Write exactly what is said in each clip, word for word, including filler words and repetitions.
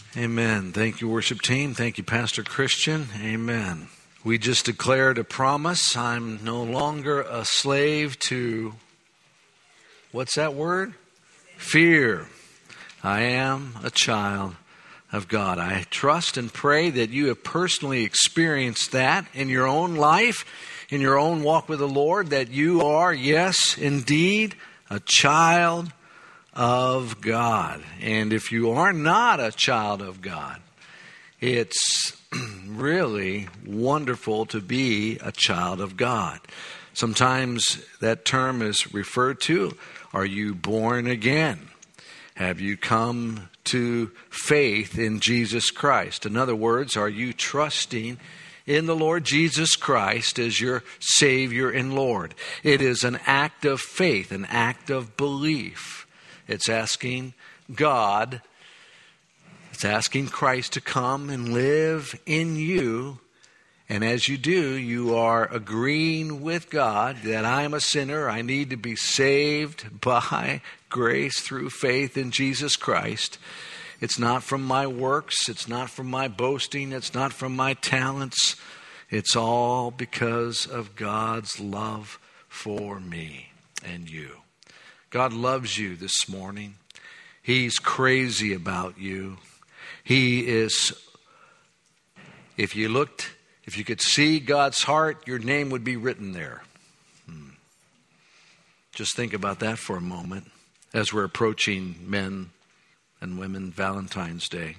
Amen. Thank you, worship team. Thank you, Pastor Christian. Amen. We just declared a promise. I'm no longer a slave to, what's that word? Fear. I am a child of God. I trust and pray that you have personally experienced that in your own life, in your own walk with the Lord, that you are, yes, indeed, a child of God. And if you are not a child of God, it's really wonderful to be a child of God. Sometimes that term is referred to, are you born again? Have you come to faith in Jesus Christ? In other words, are you trusting in the Lord Jesus Christ as your Savior and Lord? It is an act of faith, an act of belief. It's asking God, it's asking Christ to come and live in you. And as you do, you are agreeing with God that I am a sinner. I need to be saved by grace through faith in Jesus Christ. It's not from my works. It's not from my boasting. It's not from my talents. It's all because of God's love for me and you. God loves you this morning. He's crazy about you. He is, if you looked, if you could see God's heart, your name would be written there. Hmm. Just think about that for a moment as we're approaching men and women Valentine's Day.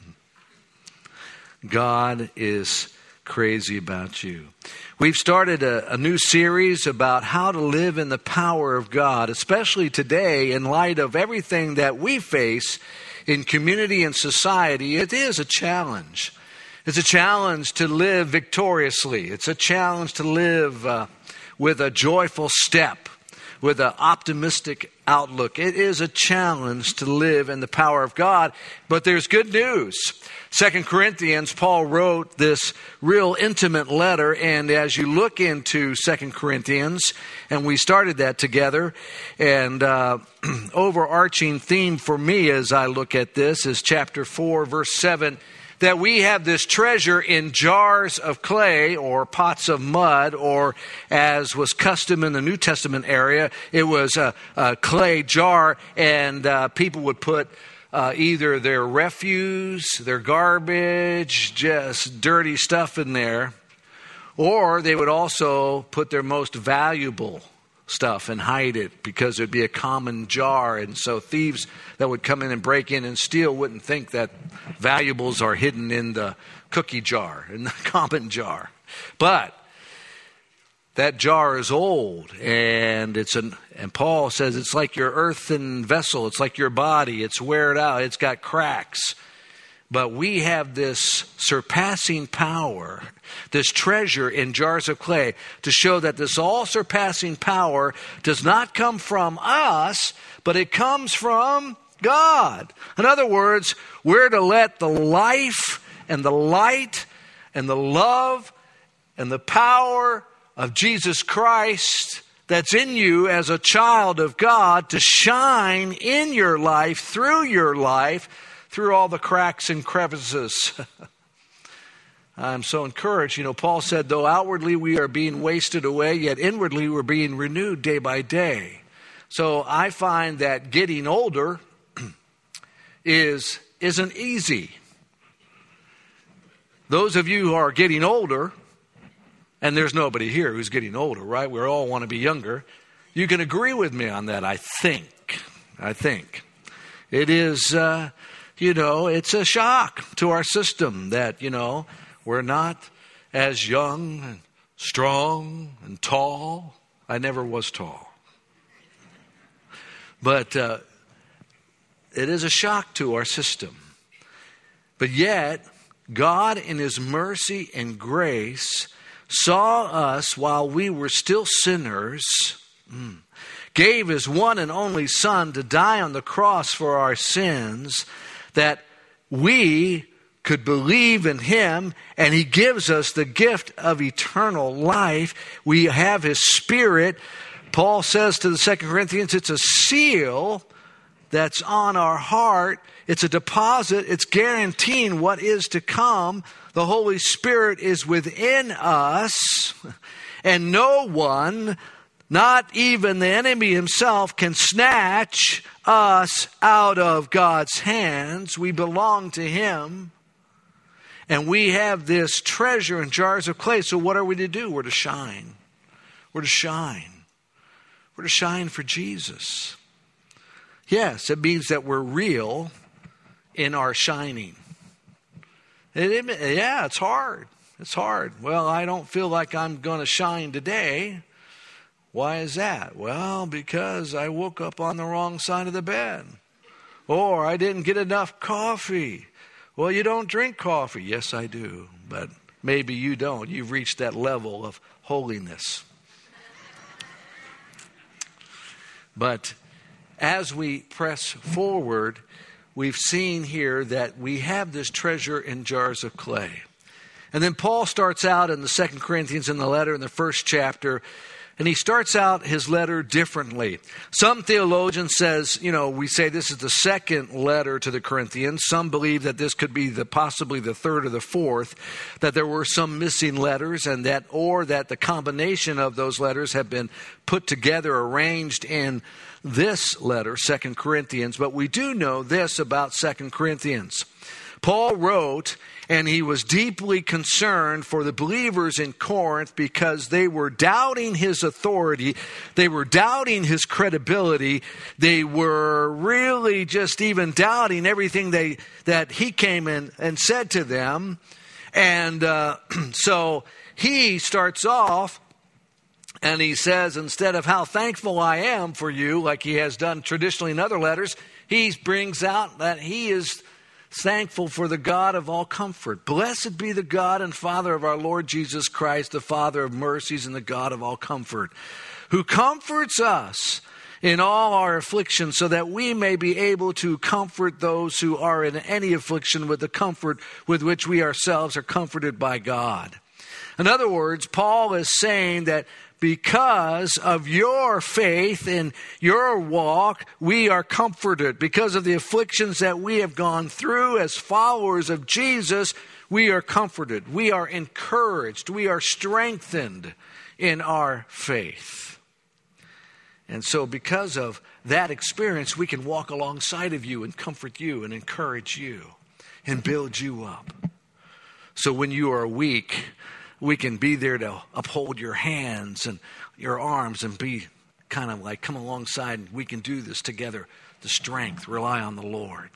God is crazy about you. We've started a, a new series about how to live in the power of God, especially today in light of everything that we face in community and society. It is a challenge. It's a challenge to live victoriously. It's a challenge to live uh, with a joyful step, with an optimistic outlook. It is a challenge to live in the power of God, but there's good news. Second Corinthians, Paul wrote this real intimate letter, and as you look into Second Corinthians, and we started that together, and uh, overarching theme for me as I look at this is chapter four, verse seven, that we have this treasure in jars of clay or pots of mud, or as was custom in the New Testament area, it was a, a clay jar, and uh, people would put Uh, either their refuse, their garbage, just dirty stuff in there, or they would also put their most valuable stuff and hide it because it would be a common jar. And so thieves that would come in and break in and steal wouldn't think that valuables are hidden in the cookie jar, in the common jar. But that jar is old, and it's an and Paul says it's like your earthen vessel. It's like your body. It's weared out. It's got cracks. But we have this surpassing power, this treasure in jars of clay, to show that this all-surpassing power does not come from us, but it comes from God. In other words, we're to let the life and the light and the love and the power of Jesus Christ that's in you as a child of God to shine in your life, through your life, through all the cracks and crevices. I'm so encouraged. You know, Paul said, though outwardly we are being wasted away, yet inwardly we're being renewed day by day. So I find that getting older is, isn't easy. Those of you who are getting older, and there's nobody here who's getting older, right? We all want to be younger. You can agree with me on that, I think. I think. It is, uh, you know, it's a shock to our system that, you know, we're not as young and strong and tall. I never was tall. But uh, it is a shock to our system. But yet, God in His mercy and grace saw us while we were still sinners, mm, gave His one and only Son to die on the cross for our sins, that we could believe in Him, and He gives us the gift of eternal life. We have His Spirit. Paul says to the Second Corinthians, it's a seal that's on our heart. It's a deposit. It's guaranteeing what is to come. The Holy Spirit is within us, and no one, not even the enemy himself, can snatch us out of God's hands. We belong to Him, and we have this treasure in jars of clay. So what are we to do? We're to shine. We're to shine. We're to shine for Jesus. Yes, it means that we're real in our shining. It, it, yeah, it's hard. It's hard. Well, I don't feel like I'm going to shine today. Why is that? Well, because I woke up on the wrong side of the bed. Or I didn't get enough coffee. Well, you don't drink coffee. Yes, I do. But maybe you don't. You've reached that level of holiness. But as we press forward, we've seen here that we have this treasure in jars of clay. And then Paul starts out in the Second Corinthians in the letter, in the first chapter, and he starts out his letter differently. Some theologians says, you know, we say this is the second letter to the Corinthians. Some believe that this could be the possibly the third or the fourth, that there were some missing letters, and that or that the combination of those letters have been put together, arranged in this letter, Second Corinthians. But we do know this about Second Corinthians. Paul wrote, and he was deeply concerned for the believers in Corinth because they were doubting his authority. They were doubting his credibility. They were really just even doubting everything they that he came in and said to them. And uh, so he starts off and he says, instead of how thankful I am for you, like he has done traditionally in other letters, he brings out that he is thankful for the God of all comfort. Blessed be the God and Father of our Lord Jesus Christ, the Father of mercies and the God of all comfort, who comforts us in all our affliction, so that we may be able to comfort those who are in any affliction with the comfort with which we ourselves are comforted by God. In other words, Paul is saying that because of your faith in your walk, we are comforted. Because of the afflictions that we have gone through as followers of Jesus, we are comforted. We are encouraged. We are strengthened in our faith. And so because of that experience, we can walk alongside of you and comfort you and encourage you and build you up. So when you are weak, we can be there to uphold your hands and your arms and be kind of like, come alongside and we can do this together. The strength, rely on the Lord.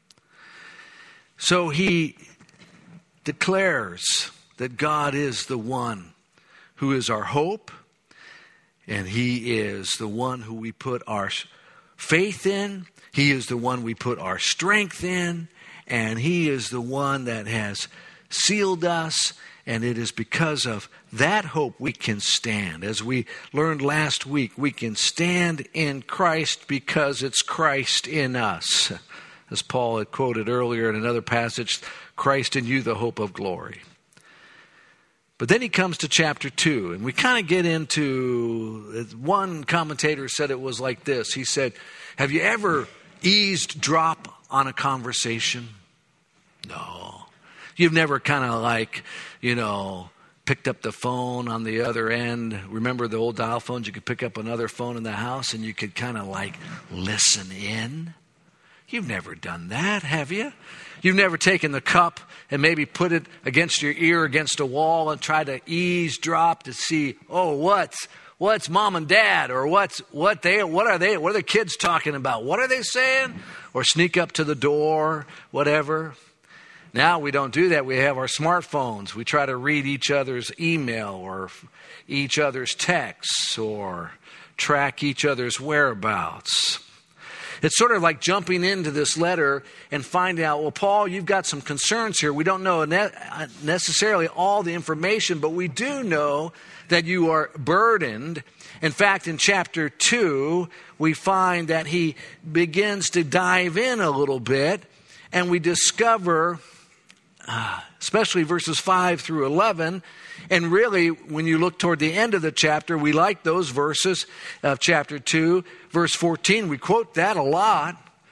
So he declares that God is the one who is our hope, and He is the one who we put our faith in. He is the one we put our strength in, and He is the one that has sealed us. And it is because of that hope we can stand. As we learned last week, we can stand in Christ because it's Christ in us. As Paul had quoted earlier in another passage, Christ in you, the hope of glory. But then he comes to chapter two, and we kind of get into, one commentator said it was like this. He said, have you ever eavesdrop on a conversation? No. You've never kind of like, you know, picked up the phone on the other end. Remember the old dial phones? You could pick up another phone in the house and you could kind of like listen in. You've never done that, have you? You've never taken the cup and maybe put it against your ear, against a wall, and tried to eavesdrop to see, oh, what's what's mom and dad, or what's what they what are they what are the kids talking about? What are they saying? Or sneak up to the door, whatever. Now we don't do that. We have our smartphones. We try to read each other's email or each other's texts or track each other's whereabouts. It's sort of like jumping into this letter and finding out, well, Paul, you've got some concerns here. We don't know ne- necessarily all the information, but we do know that you are burdened. In fact, in chapter two, we find that he begins to dive in a little bit, and we discover, Uh, especially verses five through eleven. And really, when you look toward the end of the chapter, we like those verses of chapter two. Verse fourteen, we quote that a lot.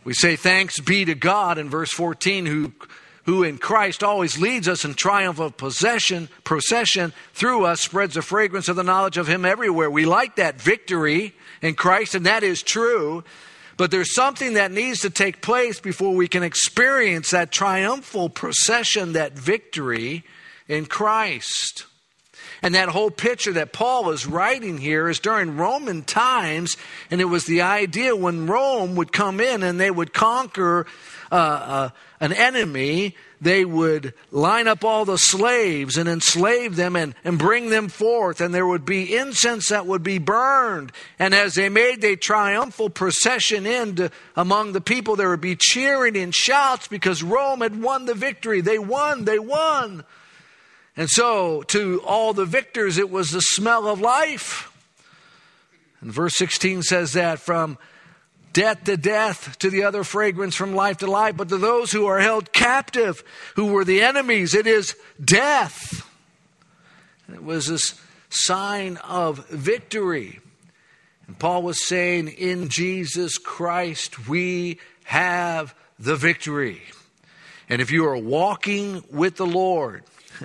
We say thanks be to God in verse fourteen, who who in Christ always leads us in triumph of possession, procession through us, spreads the fragrance of the knowledge of him everywhere. We like that victory in Christ, and that is true. But there's something that needs to take place before we can experience that triumphal procession, that victory in Christ. And that whole picture that Paul is writing here is during Roman times, and it was the idea when Rome would come in and they would conquer uh, uh, an enemy, they would line up all the slaves and enslave them and, and bring them forth, and there would be incense that would be burned. And as they made their triumphal procession in to, among the people, there would be cheering and shouts because Rome had won the victory. They won, they won. And so to all the victors, it was the smell of life. And verse sixteen says that from death to death, to the other fragrance from life to life. But to those who are held captive, who were the enemies, it is death. And it was this sign of victory. And Paul was saying, in Jesus Christ, we have the victory. And if you are walking with the Lord,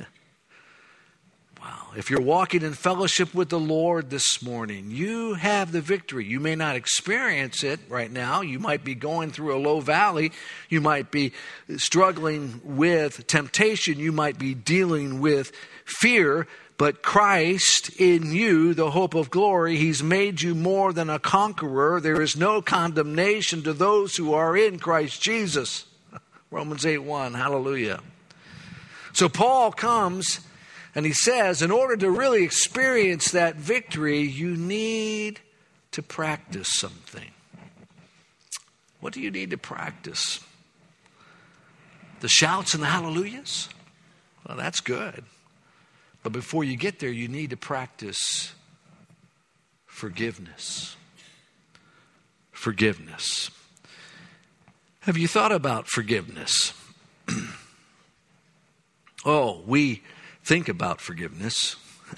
if you're walking in fellowship with the Lord this morning, you have the victory. You may not experience it right now. You might be going through a low valley. You might be struggling with temptation. You might be dealing with fear. But Christ in you, the hope of glory, he's made you more than a conqueror. There is no condemnation to those who are in Christ Jesus. Romans eight one, hallelujah. So Paul comes and he says, in order to really experience that victory, you need to practice something. What do you need to practice? The shouts and the hallelujahs? Well, that's good. But before you get there, you need to practice forgiveness. Forgiveness. Have you thought about forgiveness? oh, we... think about forgiveness.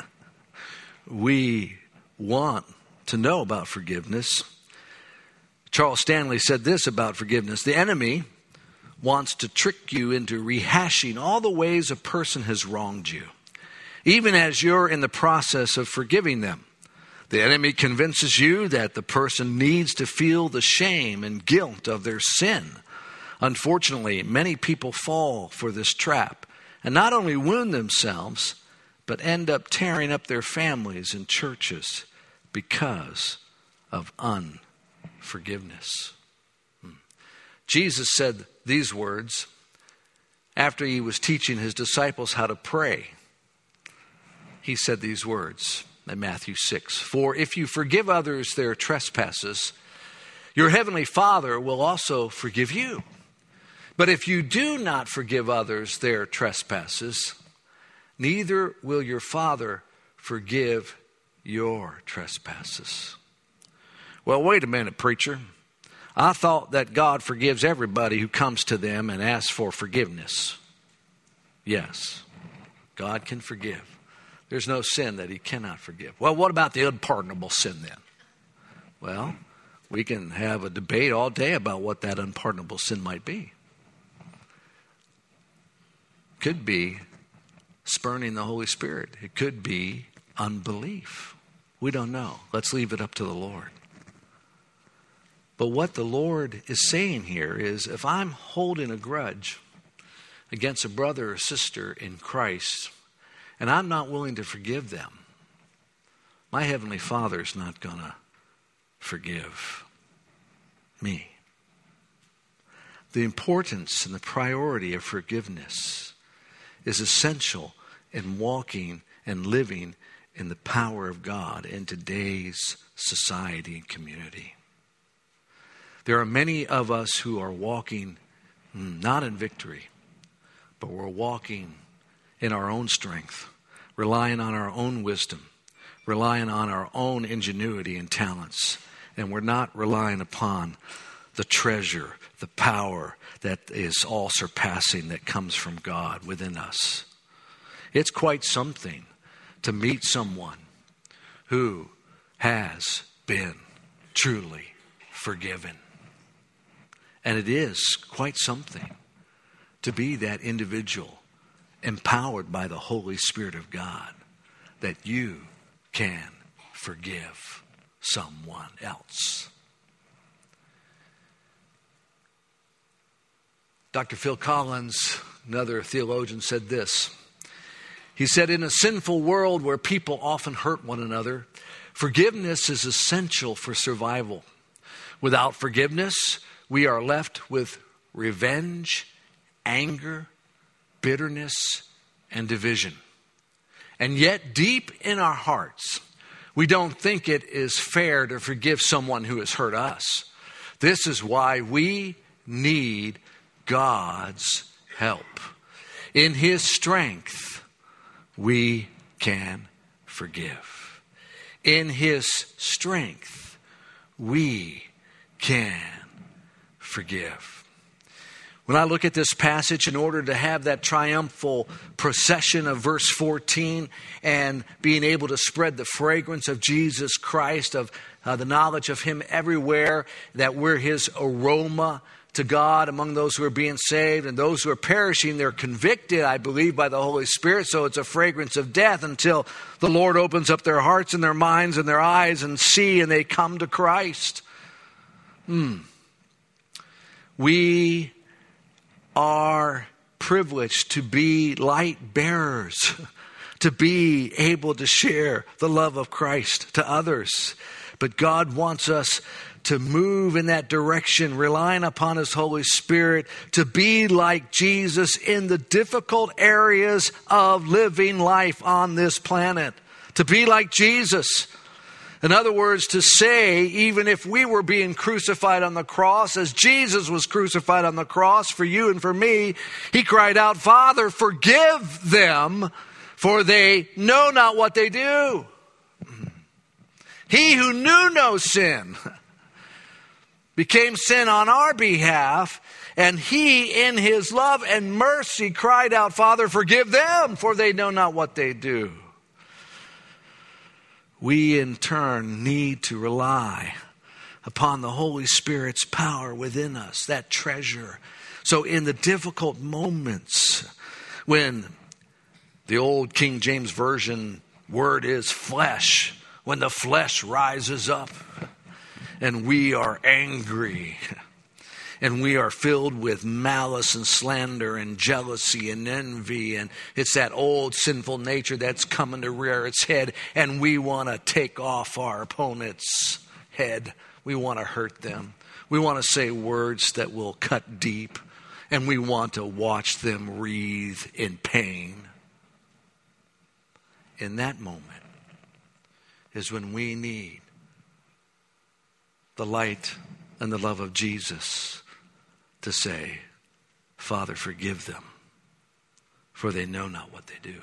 We want to know about forgiveness. Charles Stanley said this about forgiveness. The enemy wants to trick you into rehashing all the ways a person has wronged you, even as you're in the process of forgiving them. The enemy convinces you that the person needs to feel the shame and guilt of their sin. Unfortunately, many people fall for this trap and not only wound themselves, but end up tearing up their families and churches because of unforgiveness. Jesus said these words after he was teaching his disciples how to pray. He said these words in Matthew six, "For if you forgive others their trespasses, your heavenly Father will also forgive you. But if you do not forgive others their trespasses, neither will your Father forgive your trespasses." Well, wait a minute, preacher. I thought that God forgives everybody who comes to them and asks for forgiveness. Yes, God can forgive. There's no sin that he cannot forgive. Well, what about the unpardonable sin then? Well, we can have a debate all day about what that unpardonable sin might be. Could be spurning the Holy Spirit. It could be unbelief. We don't know. Let's leave it up to the Lord. But what the Lord is saying here is, if I'm holding a grudge against a brother or sister in Christ, and I'm not willing to forgive them, my Heavenly Father is not going to forgive me. The importance and the priority of forgiveness is essential in walking and living in the power of God in today's society and community. There are many of us who are walking not in victory, but we're walking in our own strength, relying on our own wisdom, relying on our own ingenuity and talents, and we're not relying upon the treasure, the power that is all surpassing that comes from God within us. It's quite something to meet someone who has been truly forgiven. And it is quite something to be that individual empowered by the Holy Spirit of God, that you can forgive someone else. Doctor Phil Collins, another theologian, said this. He said, in a sinful world where people often hurt one another, forgiveness is essential for survival. Without forgiveness, we are left with revenge, anger, bitterness, and division. And yet, deep in our hearts, we don't think it is fair to forgive someone who has hurt us. This is why we need God's help. In His strength, we can forgive. In His strength, we can forgive. When I look at this passage, in order to have that triumphal procession of verse fourteen and being able to spread the fragrance of Jesus Christ, of uh, the knowledge of Him everywhere, that we're His aroma to God among those who are being saved, and those who are perishing, they're convicted, I believe, by the Holy Spirit. So it's a fragrance of death until the Lord opens up their hearts and their minds and their eyes and see, and they come to Christ. Hmm. We are privileged to be light bearers, to be able to share the love of Christ to others. But God wants us to move in that direction, relying upon His Holy Spirit, to be like Jesus in the difficult areas of living life on this planet. To be like Jesus. In other words, to say, even if we were being crucified on the cross, as Jesus was crucified on the cross for you and for me, He cried out, Father, forgive them, for they know not what they do. He who knew no sin became sin on our behalf, and He, in His love and mercy, cried out, Father, forgive them, for they know not what they do. We, in turn, need to rely upon the Holy Spirit's power within us, that treasure. So in the difficult moments when the old King James Version word is flesh, when the flesh rises up and we are angry and we are filled with malice and slander and jealousy and envy, and it's that old sinful nature that's coming to rear its head, and we want to take off our opponent's head. We want to hurt them. We want to say words that will cut deep, and we want to watch them writhe in pain. In that moment is when we need the light and the love of Jesus to say, Father, forgive them, for they know not what they do.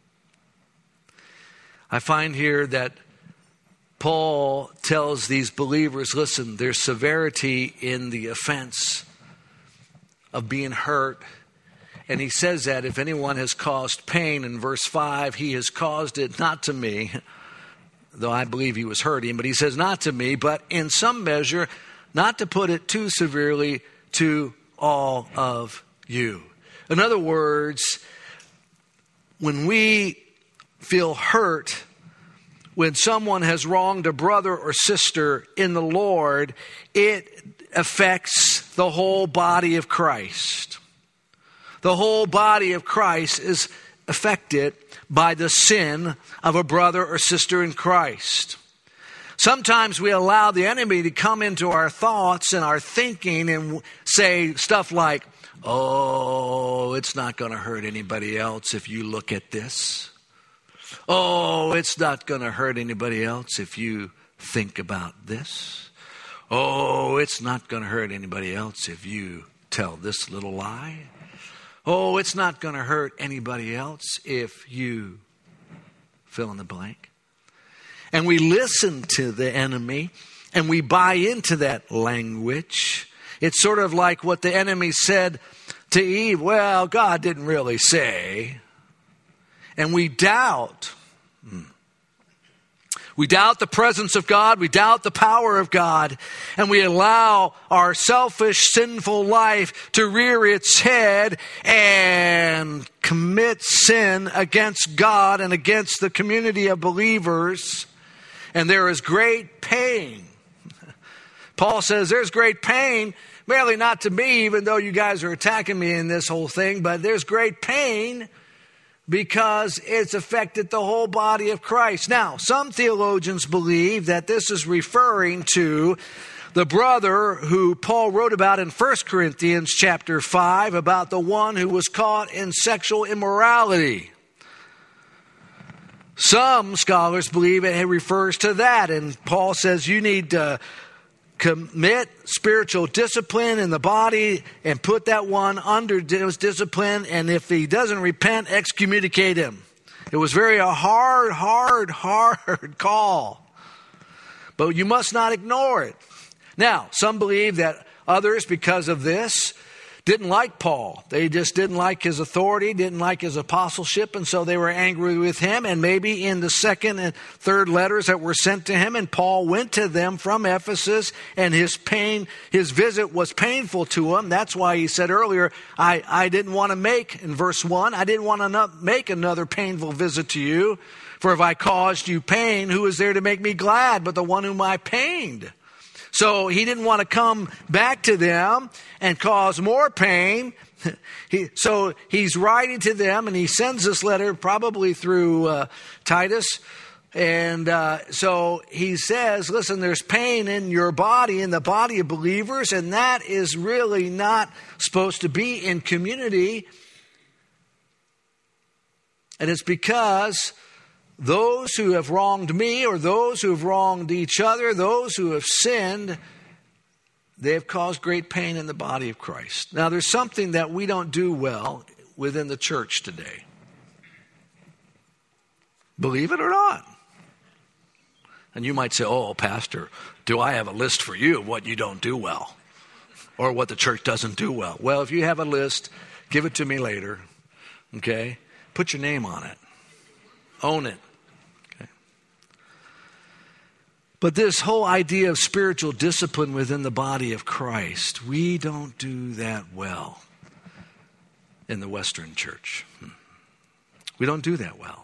I find here that Paul tells these believers, listen, there's severity in the offense of being hurt. And he says that if anyone has caused pain, in verse five, he has caused it not to me, though I believe he was hurting, but he says not to me, but in some measure, not to put it too severely, to all of you. In other words, when we feel hurt, when someone has wronged a brother or sister in the Lord, it affects the whole body of Christ. The whole body of Christ is affected by the sin of a brother or sister in Christ. Sometimes we allow the enemy to come into our thoughts and our thinking and say stuff like, oh, it's not going to hurt anybody else if you look at this. Oh, it's not going to hurt anybody else if you think about this. Oh, it's not going to hurt anybody else if you tell this little lie. Oh, it's not going to hurt anybody else if you fill in the blank. And we listen to the enemy and we buy into that language. It's sort of like what the enemy said to Eve. Well, God didn't really say. And we doubt. We doubt the presence of God. We doubt the power of God. And we allow our selfish, sinful life to rear its head and commit sin against God and against the community of believers. And there is great pain. Paul says there's great pain, merely not to me, even though you guys are attacking me in this whole thing, but there's great pain because it's affected the whole body of Christ. Now, some theologians believe that this is referring to the brother who Paul wrote about in First Corinthians chapter five, about the one who was caught in sexual immorality. Some scholars believe it refers to that, and Paul says you need to commit spiritual discipline in the body and put that one under his discipline. And if he doesn't repent, excommunicate him. It was very a hard, hard, hard call. But you must not ignore it. Now, some believe that others, because of this, didn't like Paul. They just didn't like his authority, didn't like his apostleship, and so they were angry with him. And maybe in the second and third letters that were sent to him, and Paul went to them from Ephesus, and his pain, his visit was painful to him. That's why he said earlier, I, I didn't want to make, in verse one, I didn't want to not make another painful visit to you. For if I caused you pain, who is there to make me glad but the one whom I pained? So he didn't want to come back to them and cause more pain. He, so he's writing to them, and he sends this letter probably through uh, Titus. And uh, so he says, listen, there's pain in your body, in the body of believers, and that is really not supposed to be in community. And it's because those who have wronged me, or those who have wronged each other, those who have sinned, they have caused great pain in the body of Christ. Now, there's something that we don't do well within the church today. Believe it or not. And you might say, oh, Pastor, do I have a list for you of what you don't do well? Or what the church doesn't do well? Well, if you have a list, give it to me later. Okay? Put your name on it. Own it. But this whole idea of spiritual discipline within the body of Christ, we don't do that well in the Western church. We don't do that well.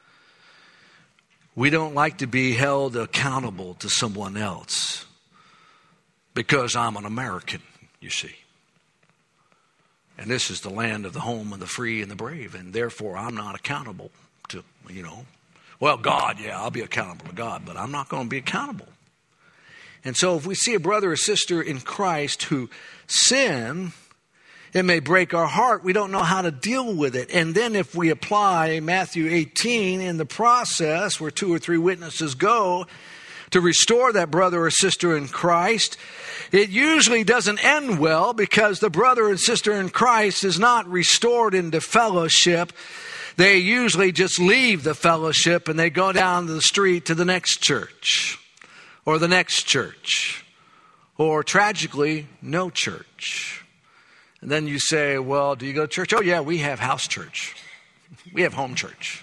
We don't like to be held accountable to someone else because I'm an American, you see. And this is the land of the home and the free and the brave, and therefore I'm not accountable to, you know. Well, God, yeah, I'll be accountable to God, but I'm not going to be accountable. And so if we see a brother or sister in Christ who sin, it may break our heart. We don't know how to deal with it. And then if we apply Matthew eighteen in the process where two or three witnesses go to restore that brother or sister in Christ, it usually doesn't end well because the brother and sister in Christ is not restored into fellowship. They usually just leave the fellowship and they go down the street to the next church or the next church or tragically, no church. And then you say, well, do you go to church? Oh, yeah, we have house church. We have home church.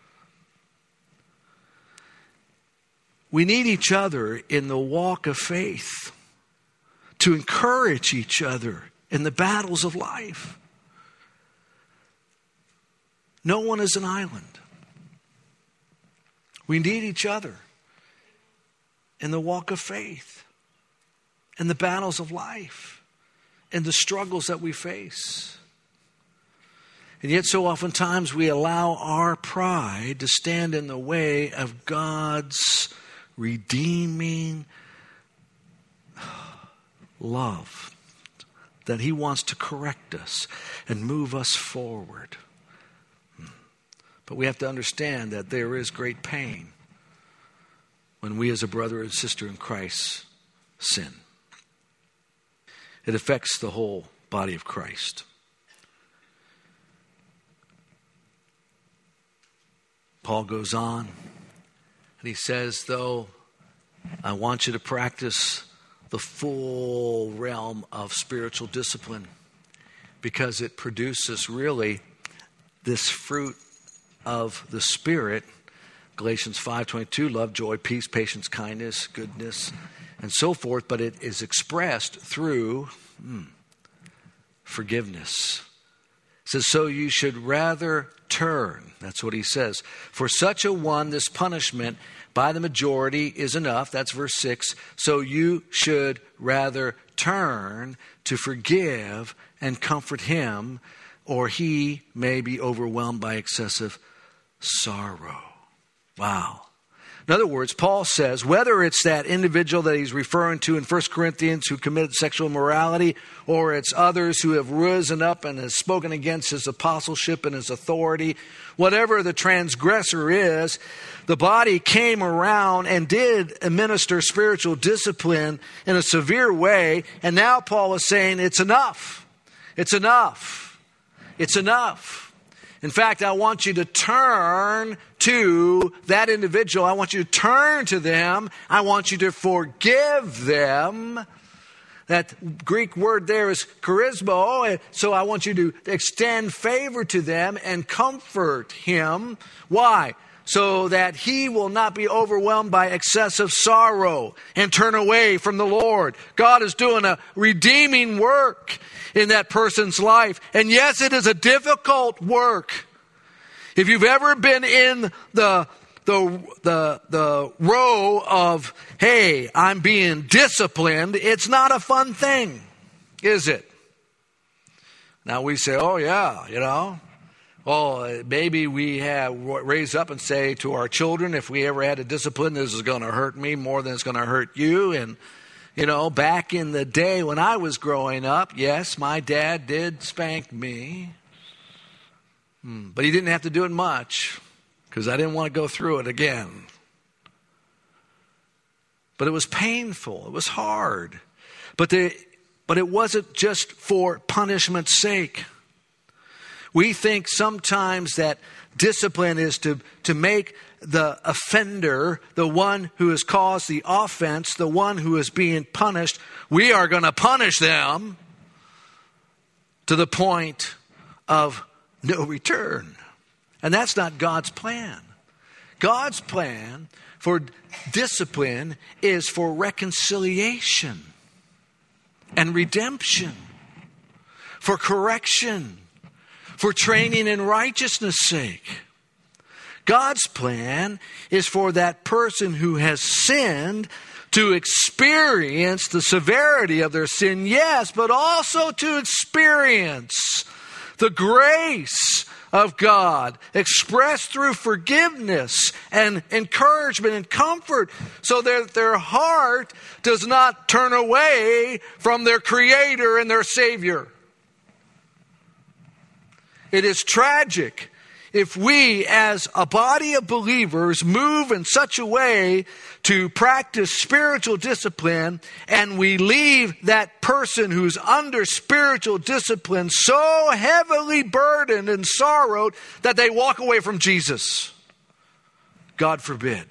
We need each other in the walk of faith to encourage each other in the battles of life. No one is an island. We need each other in the walk of faith, in the battles of life, in the struggles that we face. And yet so oftentimes we allow our pride to stand in the way of God's redeeming love, that He wants to correct us and move us forward. But we have to understand that there is great pain when we as a brother and sister in Christ sin. It affects the whole body of Christ. Paul goes on and he says, though, I want you to practice the full realm of spiritual discipline because it produces really this fruit of the Spirit Galatians five twenty-two, love, joy, peace, patience, kindness, goodness, and so forth. But it is expressed through hmm, forgiveness. It says, so you should rather turn. That's what he says. For such a one, this punishment by the majority is enough. That's verse six. So you should rather turn to forgive and comfort him, or he may be overwhelmed by excessive sorrow. Wow. In other words, Paul says, whether it's that individual that he's referring to in First Corinthians who committed sexual immorality, or it's others who have risen up and have spoken against his apostleship and his authority, whatever the transgressor is, the body came around and did administer spiritual discipline in a severe way. And now Paul is saying it's enough. It's enough. It's enough. In fact, I want you to turn to that individual. I want you to turn to them. I want you to forgive them. That Greek word there is charisma. So I want you to extend favor to them and comfort him. Why? So that he will not be overwhelmed by excessive sorrow and turn away from the Lord. God is doing a redeeming work in that person's life. And yes, it is a difficult work. If you've ever been in the the the the row of, hey, I'm being disciplined, it's not a fun thing, is it? Now we say, oh yeah, you know. Well, maybe we have raise up and say to our children, if we ever had a discipline, this is going to hurt me more than it's going to hurt you. And, you know, back in the day when I was growing up, yes, my dad did spank me. Hmm, but he didn't have to do it much because I didn't want to go through it again. But it was painful. It was hard. But, the, but it wasn't just for punishment's sake. We think sometimes that discipline is to, to make the offender, the one who has caused the offense, the one who is being punished, we are going to punish them to the point of no return. And that's not God's plan. God's plan for discipline is for reconciliation and redemption, for correction, for training in righteousness' sake. God's plan is for that person who has sinned to experience the severity of their sin, yes, but also to experience the grace of God expressed through forgiveness and encouragement and comfort, so that their heart does not turn away from their Creator and their Savior. It is tragic if we as a body of believers move in such a way to practice spiritual discipline and we leave that person who's under spiritual discipline so heavily burdened and sorrowed that they walk away from Jesus. God forbid.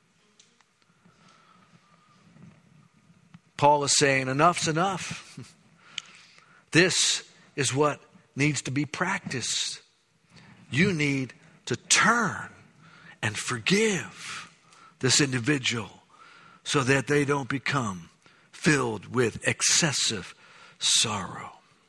Paul is saying enough's enough. This is what needs to be practiced. You need to turn and forgive this individual so that they don't become filled with excessive sorrow.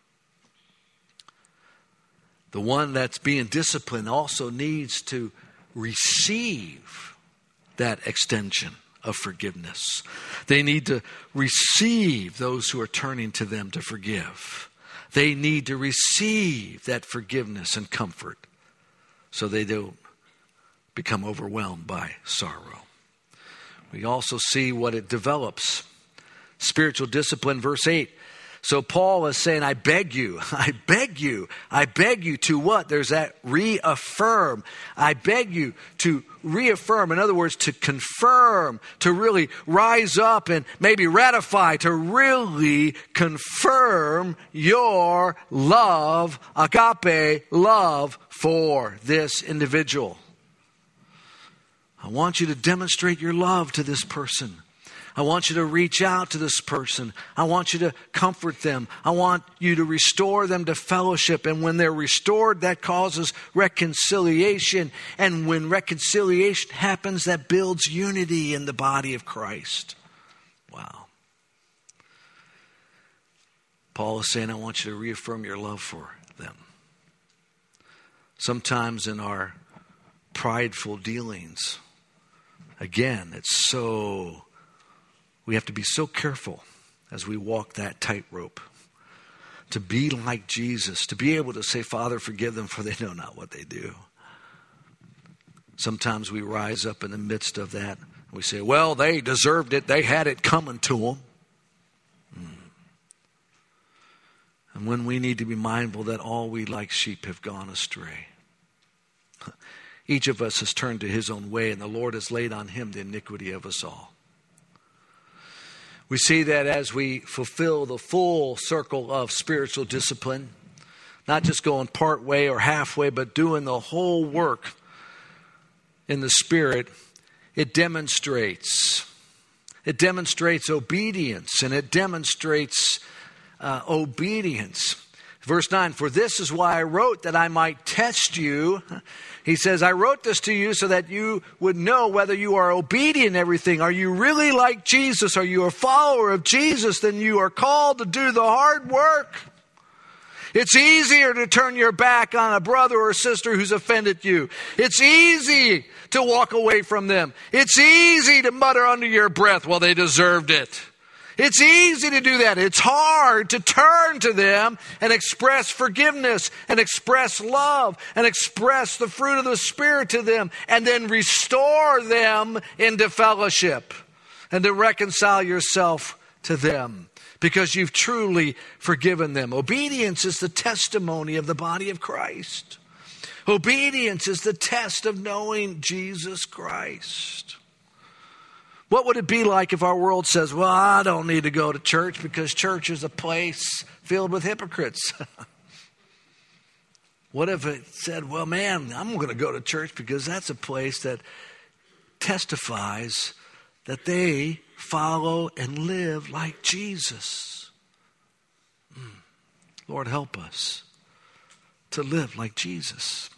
The one that's being disciplined also needs to receive that extension of forgiveness. They need to receive those who are turning to them to forgive. They need to receive that forgiveness and comfort so they don't become overwhelmed by sorrow. We also see what it develops. Spiritual discipline, verse eight. So Paul is saying, I beg you, I beg you, I beg you to what? There's that reaffirm. I beg you to reaffirm. In other words, to confirm, to really rise up and maybe ratify, to really confirm your love, agape love for this individual. I want you to demonstrate your love to this person. I want you to reach out to this person. I want you to comfort them. I want you to restore them to fellowship. And when they're restored, that causes reconciliation. And when reconciliation happens, that builds unity in the body of Christ. Wow. Paul is saying, I want you to reaffirm your love for them. Sometimes in our prideful dealings, again, it's so... we have to be so careful as we walk that tightrope to be like Jesus, to be able to say, Father, forgive them, for they know not what they do. Sometimes we rise up in the midst of that. We say, well, they deserved it. They had it coming to them. Hmm. And when we need to be mindful that all we like sheep have gone astray. Each of us has turned to his own way, and the Lord has laid on him the iniquity of us all. We see that as we fulfill the full circle of spiritual discipline, not just going part way or halfway, but doing the whole work in the Spirit, it demonstrates. It demonstrates obedience, and it demonstrates uh, obedience. Verse nine, for this is why I wrote, that I might test you. He says, I wrote this to you so that you would know whether you are obedient in everything. Are you really like Jesus? Are you a follower of Jesus? Then you are called to do the hard work. It's easier to turn your back on a brother or sister who's offended you. It's easy to walk away from them. It's easy to mutter under your breath, well, they deserved it. It's easy to do that. It's hard to turn to them and express forgiveness and express love and express the fruit of the Spirit to them and then restore them into fellowship and to reconcile yourself to them because you've truly forgiven them. Obedience is the testimony of the body of Christ. Obedience is the test of knowing Jesus Christ. What would it be like if our world says, well, I don't need to go to church because church is a place filled with hypocrites? What if it said, well, man, I'm going to go to church because that's a place that testifies that they follow and live like Jesus. Mm. Lord, help us to live like Jesus.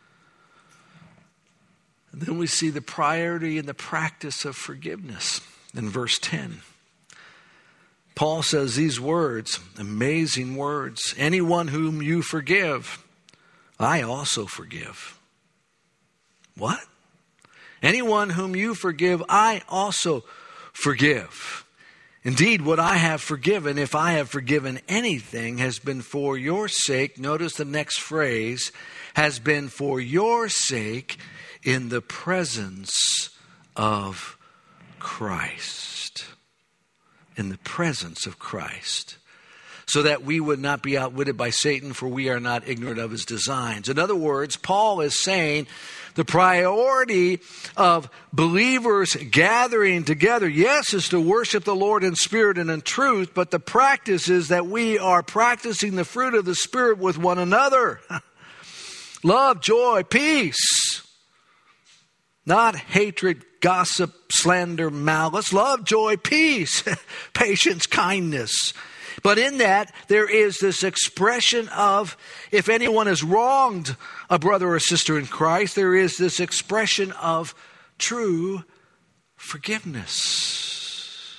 And then we see the priority and the practice of forgiveness in verse ten. Paul says these words, amazing words. Anyone whom you forgive, I also forgive. What? Anyone whom you forgive, I also forgive. Indeed, what I have forgiven, if I have forgiven anything, has been for your sake. Notice the next phrase, has been for your sake in the presence of Christ. In the presence of Christ. So that we would not be outwitted by Satan, for we are not ignorant of his designs. In other words, Paul is saying the priority of believers gathering together, yes, is to worship the Lord in spirit and in truth, but the practice is that we are practicing the fruit of the Spirit with one another. Love, joy, peace. Not hatred, gossip, slander, malice. Love, joy, peace, patience, kindness. But in that, there is this expression of, if anyone has wronged a brother or sister in Christ, there is this expression of true forgiveness.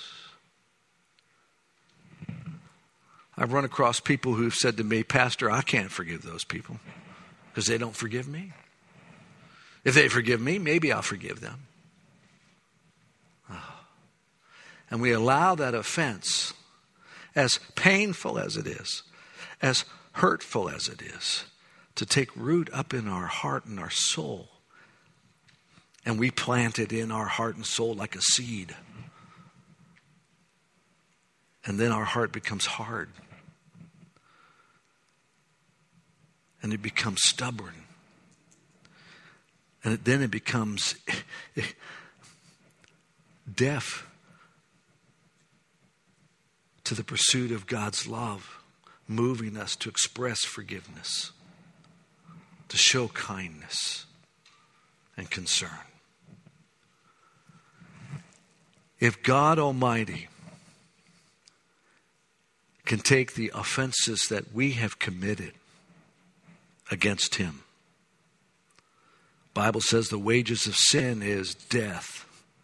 I've run across people who've said to me, Pastor, I can't forgive those people because they don't forgive me. If they forgive me, maybe I'll forgive them. Oh. And we allow that offense, as painful as it is, as hurtful as it is, to take root up in our heart and our soul. And we plant it in our heart and soul like a seed. And then our heart becomes hard. And it becomes stubborn. And then it becomes deaf to the pursuit of God's love, moving us to express forgiveness, to show kindness and concern. If God Almighty can take the offenses that we have committed against him, the Bible says the wages of sin is death.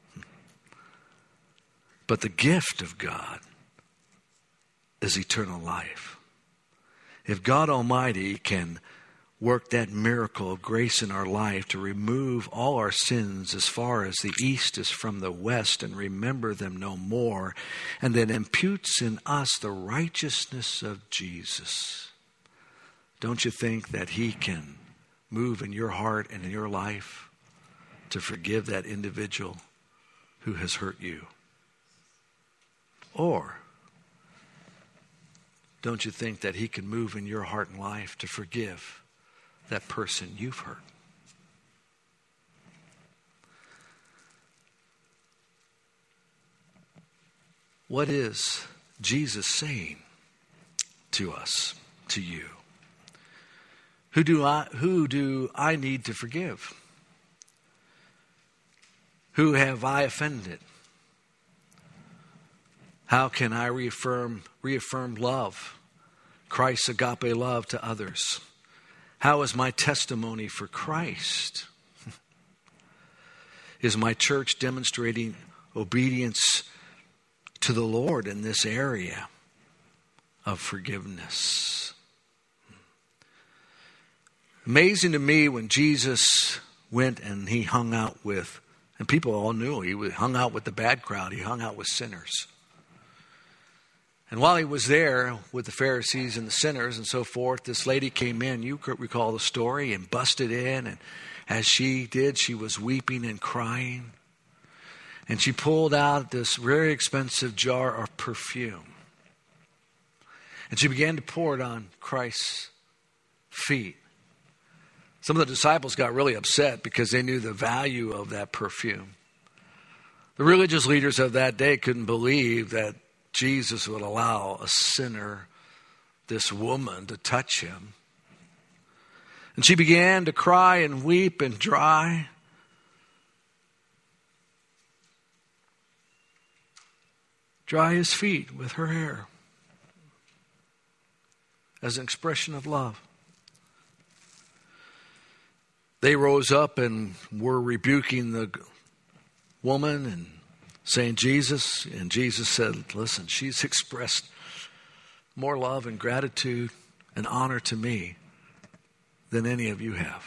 But the gift of God is eternal life. If God Almighty can work that miracle of grace in our life to remove all our sins as far as the east is from the west and remember them no more, and then imputes in us the righteousness of Jesus, don't you think that he can move in your heart and in your life to forgive that individual who has hurt you? Or don't you think that he can move in your heart and life to forgive that person you've hurt? What is Jesus saying to us, to you? Who do I, who do I need to forgive? Who have I offended? How can I reaffirm, reaffirm love, Christ's agape love to others? How is my testimony for Christ? Is my church demonstrating obedience to the Lord in this area of forgiveness? Amazing to me when Jesus went and he hung out with, and people all knew, he hung out with the bad crowd. He hung out with sinners. And while he was there with the Pharisees and the sinners and so forth, this lady came in, you could recall the story, and busted in. And as she did, she was weeping and crying. And she pulled out this very expensive jar of perfume. And she began to pour it on Christ's feet. Some of the disciples got really upset because they knew the value of that perfume. The religious leaders of that day couldn't believe that Jesus would allow a sinner, this woman, to touch him. And she began to cry and weep and dry. Dry his feet with her hair as an expression of love. They rose up and were rebuking the woman and saying, Jesus, and Jesus said, listen, she's expressed more love and gratitude and honor to me than any of you have.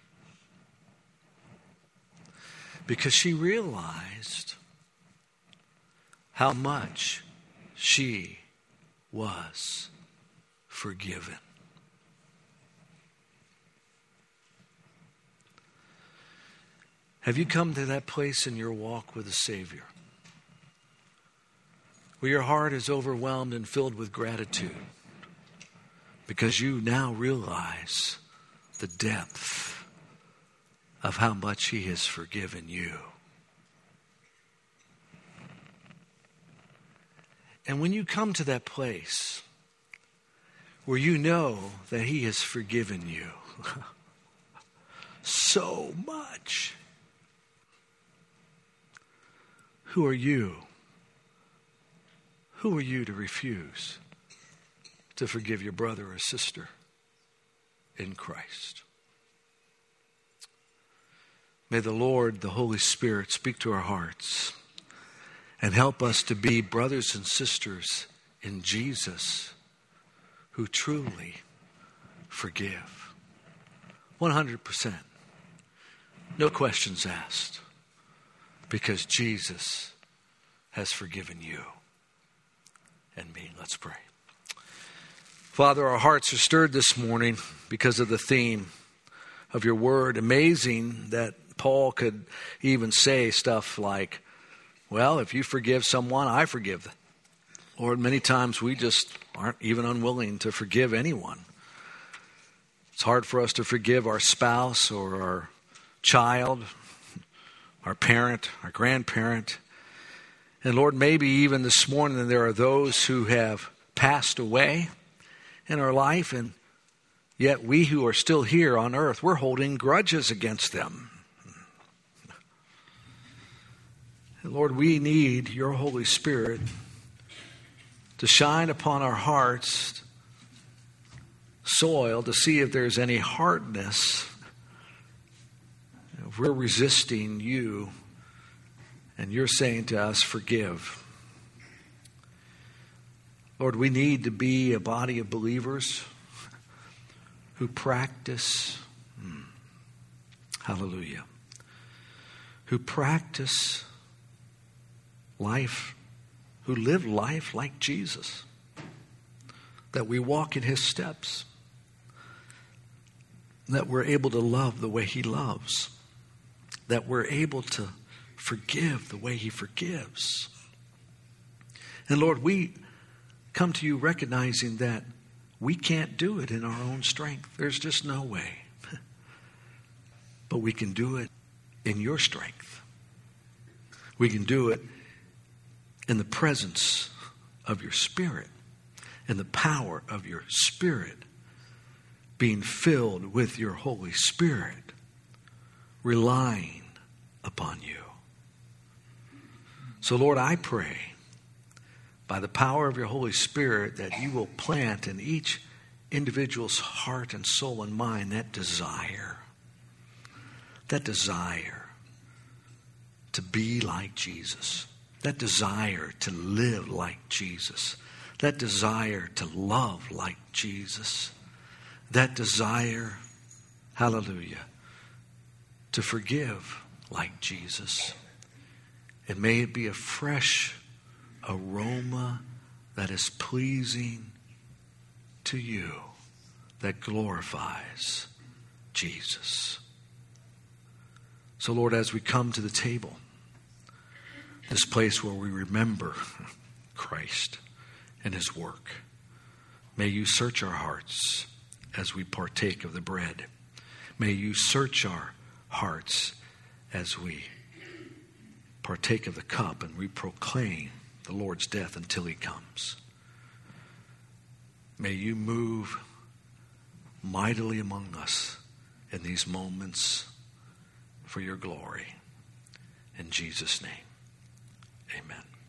Because she realized how much she was forgiven. Have you come to that place in your walk with the Savior where your heart is overwhelmed and filled with gratitude because you now realize the depth of how much he has forgiven you? And when you come to that place where you know that he has forgiven you so much, who are you? Who are you to refuse to forgive your brother or sister in Christ? May the Lord, the Holy Spirit, speak to our hearts and help us to be brothers and sisters in Jesus who truly forgive. one hundred percent. No questions asked. Because Jesus has forgiven you and me. Let's pray. Father, our hearts are stirred this morning because of the theme of your word. Amazing that Paul could even say stuff like, well, if you forgive someone, I forgive them. Lord, many times we just aren't even unwilling to forgive anyone. It's hard for us to forgive our spouse or our child, our parent, our grandparent. And Lord, maybe even this morning there are those who have passed away in our life, and yet we who are still here on earth, we're holding grudges against them. Lord, we need your Holy Spirit to shine upon our hearts, soil, to see if there's any hardness. If we're resisting you and you're saying to us, forgive. Lord, we need to be a body of believers who practice, hmm, hallelujah, who practice life, who live life like Jesus, that we walk in his steps, that we're able to love the way he loves, that we're able to forgive the way he forgives. And Lord, we come to you recognizing that we can't do it in our own strength. There's just no way. But we can do it in your strength. We can do it in the presence of your Spirit, in the power of your Spirit, being filled with your Holy Spirit, relying upon you. So Lord, I pray by the power of your Holy Spirit that you will plant in each individual's heart and soul and mind that desire, that desire to be like Jesus, that desire to live like Jesus, that desire to love like Jesus, that desire, hallelujah, to forgive like Jesus. And may it be a fresh aroma that is pleasing to you, that glorifies Jesus. So Lord, as we come to the table, this place where we remember Christ and his work, may you search our hearts as we partake of the bread. May you search our hearts as we partake of the cup and we proclaim the Lord's death until he comes. May you move mightily among us in these moments for your glory. In Jesus' name, amen.